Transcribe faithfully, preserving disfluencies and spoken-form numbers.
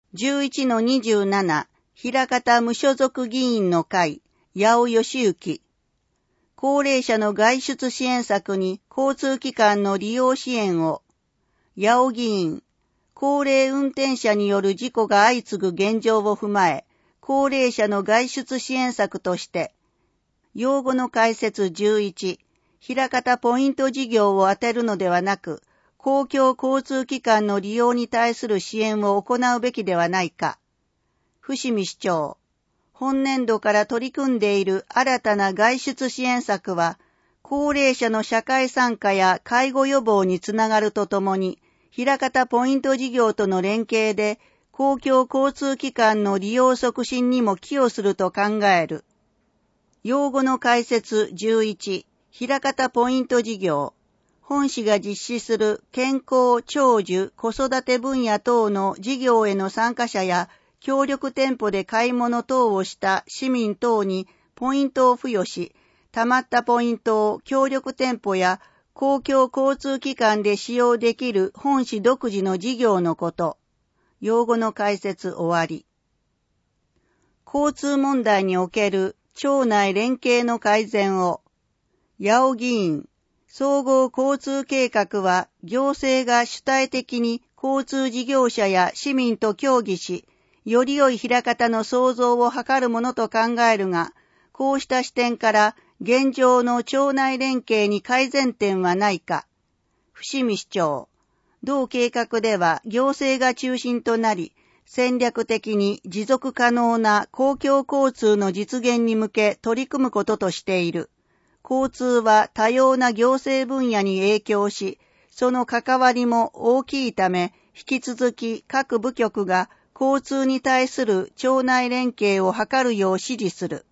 じゅういちのにじゅうなな、枚方無所属議員の会、八尾義行。高齢者の外出支援策に交通機関の利用支援を。八尾議員、高齢運転者による事故が相次ぐ現状を踏まえ、高齢者の外出支援策として、用語の解説じゅういち、枚方ポイント事業を当てるのではなく、公共交通機関の利用に対する支援を行うべきではないか。伏見市長、本年度から取り組んでいる新たな外出支援策は、高齢者の社会参加や介護予防につながるとともに、枚方ポイント事業との連携で、公共交通機関の利用促進にも寄与すると考える。用語の解説じゅういち、枚方ポイント事業。本市が実施する健康、長寿、子育て分野等の事業への参加者や協力店舗で買い物等をした市民等にポイントを付与し、貯まったポイントを協力店舗や公共交通機関で使用できる本市独自の事業のこと。用語の解説終わり。交通問題における町内連携の改善を。八尾議員、総合交通計画は行政が主体的に交通事業者や市民と協議し、より良い枚方の創造を図るものと考えるが、こうした視点から現状の町内連携に改善点はないか。伏見市長、同計画では行政が中心となり、戦略的に持続可能な公共交通の実現に向け取り組むこととしている。交通は多様な行政分野に影響し、その関わりも大きいため、引き続き各部局が交通に対する町内連携を図るよう指示する。